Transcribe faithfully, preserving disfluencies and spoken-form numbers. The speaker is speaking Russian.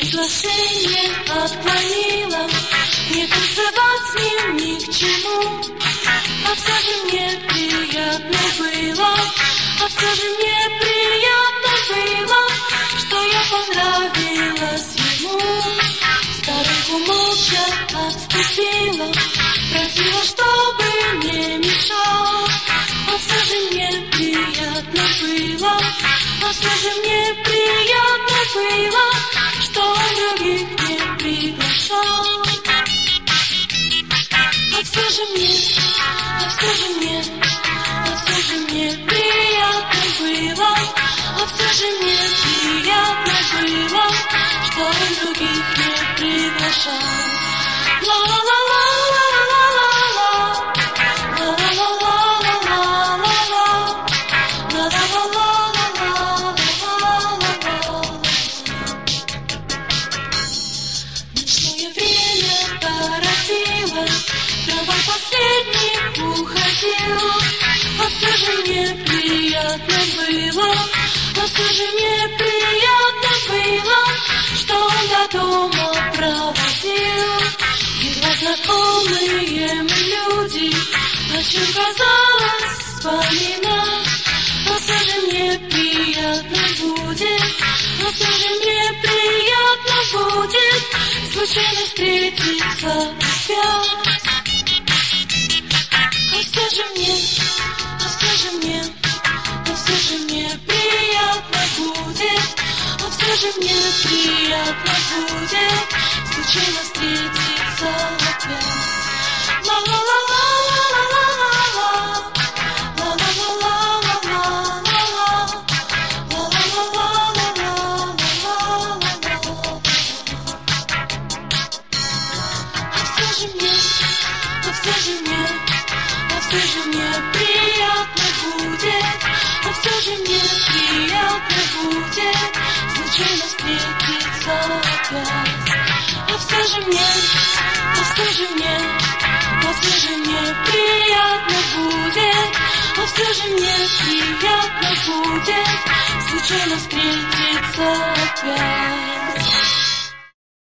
приглашение отклонила. Не танцевать с ним ни к чему, а все же мне приятно было, а все же мне приятно было, что я понравилась ему. Старуху молча отступила, просила, чтобы не мешал, а все же мне приятно было, а все же мне приятно было, что он других не приглашал. А все же мне, а все же мне, а все же мне приятно было, а все же мне приятно было, что он других не приглашал. Ночное время торопилось, трамвай последний уходил, а все же мне приятно было, а все же мне приятно было, что он до дома проводил. Едва знакомые мы люди, о чем казалось вспоминать, а все же мне приятно будет, а все же мне приятно будет случайно встретиться опять. А все же мне, а все же мне, а все же мне приятно будет, а все же мне приятно будет случайно встретиться опять. А все же мне, а все же мне, а все же мне приятно будет, а все же мне приятно будет случайно встретиться опять. А все же мне, а все же мне, а все же мне приятно будет, а все же мне приятно будет случайно встретиться опять.